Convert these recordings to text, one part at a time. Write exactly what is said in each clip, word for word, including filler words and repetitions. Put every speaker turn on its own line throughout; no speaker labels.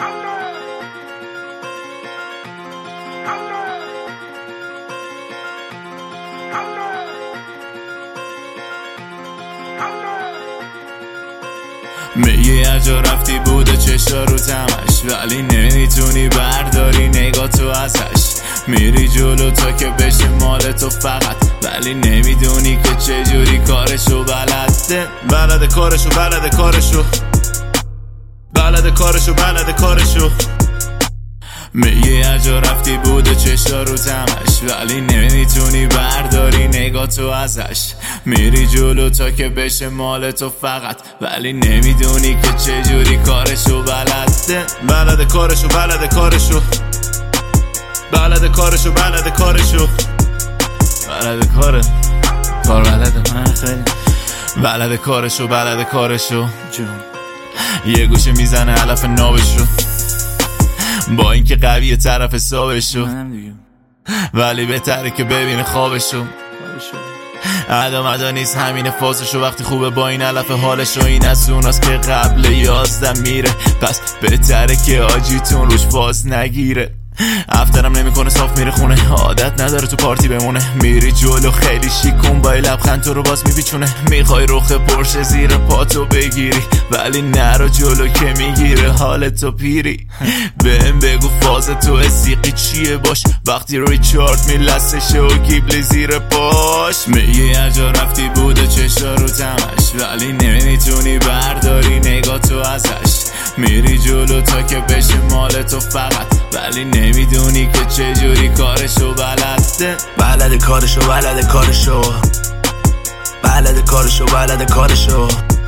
میگی اجا رفتی بوده چشا رو تمش، ولی نمیتونی برداری نگاه تو ازش. میری جلو تا که بشه مال تو فقط، ولی نمیدونی که چجوری کارشو بلده. بلده کارشو بلده کارشو بلده کارشو بلده کارشو میگی اجا رفتی بوده چشا رو تمش، ولی نمیتونی برداری نگاه تو ازش. میری جلو تا که بشه مال تو فقط، ولی نمیدونی که چجوری کارشو بلده. بلده کارشو بلده کارشو بلده کارشو بلده کارشو بلده کاره کار بلده من خیلی بلده کارشو بلده کارشو جون. یه گوشه میزنه علف نابشو، با اینکه قویه طرف حسابشو، ولی بهتره که ببینه خوابشو. ادا مدا نیست همین فازشو، وقتی خوبه با این علف حالشو. این از اوناست که قبل یازده میره، پس بهتره که آجیتون روش فاز نگیره. افترم نمیکنه صاف میره خونه، عادت نداره تو پارتی بمونه. میری جلو خیلی شیکون با لبخند تو رو باز میپیچونه. میخوای رخ پرشه زیر پاتو بگیری، ولی نرو جلو که میگیره حالتو پیری. بهم بگو فاز تو اسیقی چیه باش، وقتی ریچارد میلسشه و گیبلی زیر پاش. میگی اجا رفتی بوده چشا رو تمش، ولی نمیتونی برداری نگاه تو ازش. میری جلو تا که بشه مال تو فقط، ولی نمیدونی که چجوری کارشو بلده.
بلده کارشو بلده کارشو بلده کارشو بلده کارشو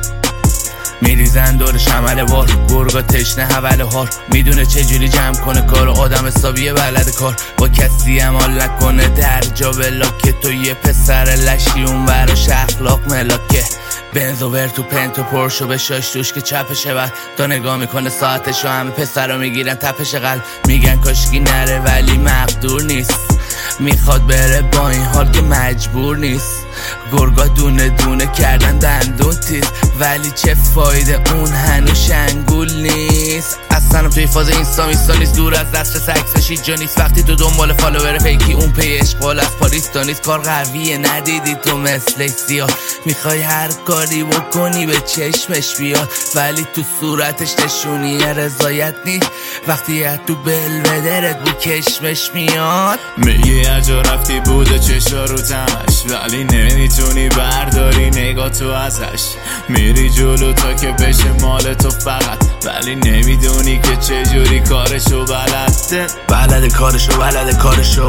میریزن دورش عمل وار، گرگا تشنه حول هار. میدونه چجوری جمع کنه کارو، آدم حسابیه بلد کار. با کسی عمال نکنه در جا بلاکه، تو یه پسر لشی اون براش اخلاق ملاکه. بنز و ور تو پنت و پرشو بشاش توش که چپشه بر تا نگاه میکنه ساعتشو. همه پسر رو میگیرن تپش قلب، میگن کاشکی نره ولی مقدور نیست. میخواد بره با این حال که مجبور نیست. گرگا دونه دونه کردن دندون تیز، ولی چه فایده اون هنو شنگول نیست. اصلا توی فاز اینستا میستا نیست، دور از دست عکسش هیچ جا نیست. وقتی تو دنبال فالوور فیکی اون پی اشغال از پاریس تا نیست. کار قویه ندیدی تو مثل سیاه، میخوای هر کاری بکنی به چشمش بیاد، ولی تو صورتش نشونی رضایت نیست. وقتی از تو بلودرت بو کشمش میاد.
میگی اجا رفتی بوده چشا رو تمش، ولی نمیتونی برداری نگاه تو ازش. میری جلو تا که بشه مال تو فقط، ولی نمیدونی که چجوری کارشو بلده.
بلده کارشو بلده کارشو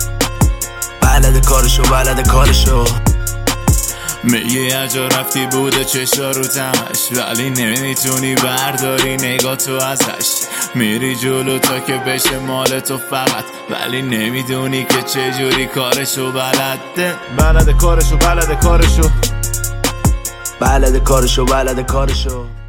بلده کارشو بلده کارشو
میگی اجا رفتی بوده چشا رو تمش، ولی نمیتونی برداری نگاه تو ازش. میری جلو تا که بشه مال تو فقط، ولی نمیدونی که چجوری کارشو بلده. بلده کارشو بلده کارشو
بلده کارشو بلده کارشو